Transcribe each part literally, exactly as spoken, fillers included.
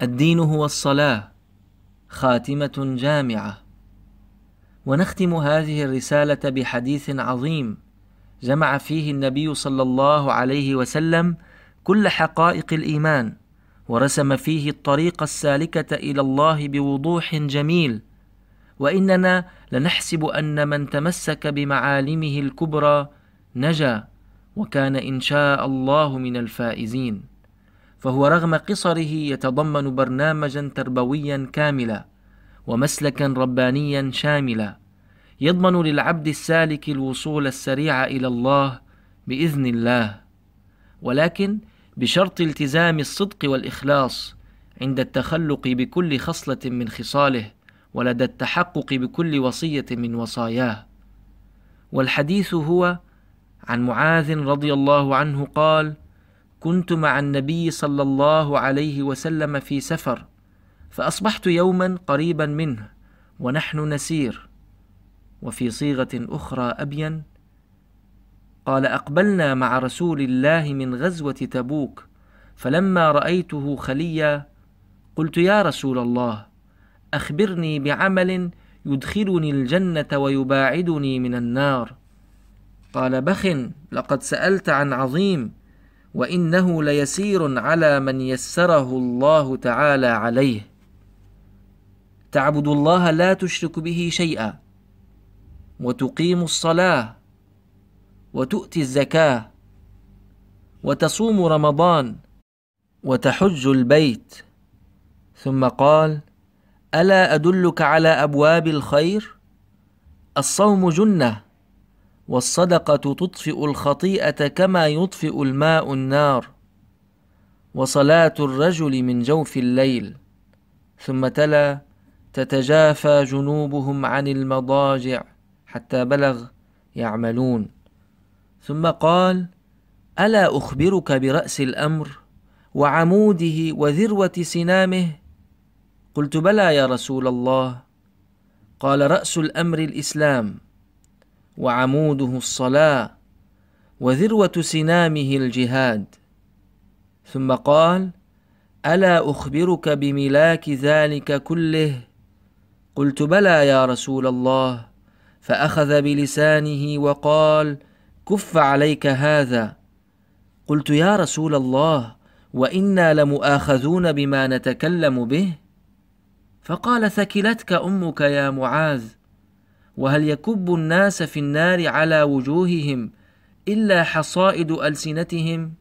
الدين هو الصلاة، خاتمة جامعة. ونختم هذه الرسالة بحديث عظيم جمع فيه النبي صلى الله عليه وسلم كل حقائق الإيمان، ورسم فيه الطريق السالكة إلى الله بوضوح جميل. وإننا لنحسب أن من تمسك بمعالمه الكبرى نجا، وكان إن شاء الله من الفائزين. فهو رغم قصره يتضمن برنامجا تربويا كاملا ومسلكا ربانيا شاملا، يضمن للعبد السالك الوصول السريع إلى الله بإذن الله، ولكن بشرط التزام الصدق والإخلاص عند التخلق بكل خصلة من خصاله، ولدى التحقق بكل وصية من وصاياه. والحديث هو عن معاذ رضي الله عنه قال: كنت مع النبي صلى الله عليه وسلم في سفر، فأصبحت يوما قريبا منه ونحن نسير. وفي صيغة أخرى أبين قال: أقبلنا مع رسول الله من غزوة تبوك، فلما رأيته خليا قلت: يا رسول الله، أخبرني بعمل يدخلني الجنة ويباعدني من النار. قال: بخ، لقد سألت عن عظيم، وإنه ليسير على من يسره الله تعالى عليه. تعبد الله لا تشرك به شيئا، وتقيم الصلاة، وتؤتي الزكاة، وتصوم رمضان، وتحج البيت. ثم قال: ألا أدلك على أبواب الخير؟ الصوم جنة، والصدقة تطفئ الخطيئة كما يطفئ الماء النار، وصلاة الرجل من جوف الليل. ثم تلا: تتجافى جنوبهم عن المضاجع حتى بلغ يعملون. ثم قال: ألا أخبرك برأس الأمر وعموده وذروة سنامه؟ قلت: بلى يا رسول الله. قال: رأس الأمر الإسلام، وعموده الصلاة، وذروة سنامه الجهاد. ثم قال: ألا أخبرك بملاك ذلك كله؟ قلت: بلى يا رسول الله. فأخذ بلسانه وقال: كف عليك هذا. قلت: يا رسول الله، وإنا لمؤاخذون بما نتكلم به؟ فقال: ثكلتك أمك يا معاذ، وهل يكب الناس في النار على وجوههم إلا حصائد ألسنتهم؟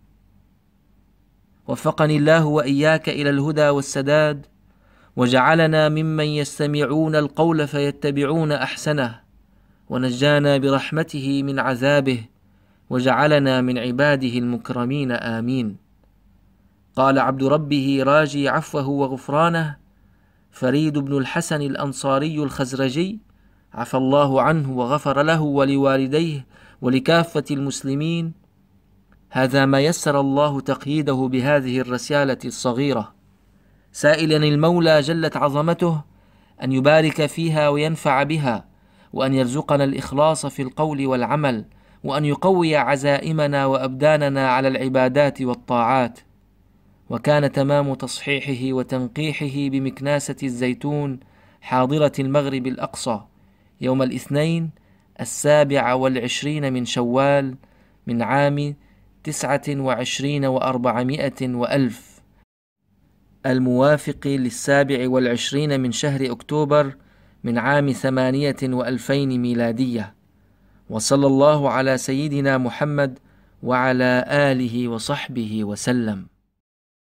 وفقني الله وإياك إلى الهدى والسداد، وجعلنا ممن يستمعون القول فيتبعون أحسنه، ونجانا برحمته من عذابه، وجعلنا من عباده المكرمين، آمين. قال عبد ربه راجي عفوه وغفرانه فريد بن الحسن الأنصاري الخزرجي، عفى الله عنه وغفر له ولوالديه ولكافة المسلمين: هذا ما يسر الله تقييده بهذه الرسالة الصغيرة، سائلا المولى جلت عظمته أن يبارك فيها وينفع بها، وأن يرزقنا الإخلاص في القول والعمل، وأن يقوي عزائمنا وأبداننا على العبادات والطاعات. وكان تمام تصحيحه وتنقيحه بمكناسة الزيتون حاضرة المغرب الأقصى يوم الاثنين السابع والعشرين من شوال من عام تسعة وعشرين وأربعمائة وألف، الموافق للسابع والعشرين من شهر أكتوبر من عام ثمانية وألفين ميلادية. وصلى الله على سيدنا محمد وعلى آله وصحبه وسلم.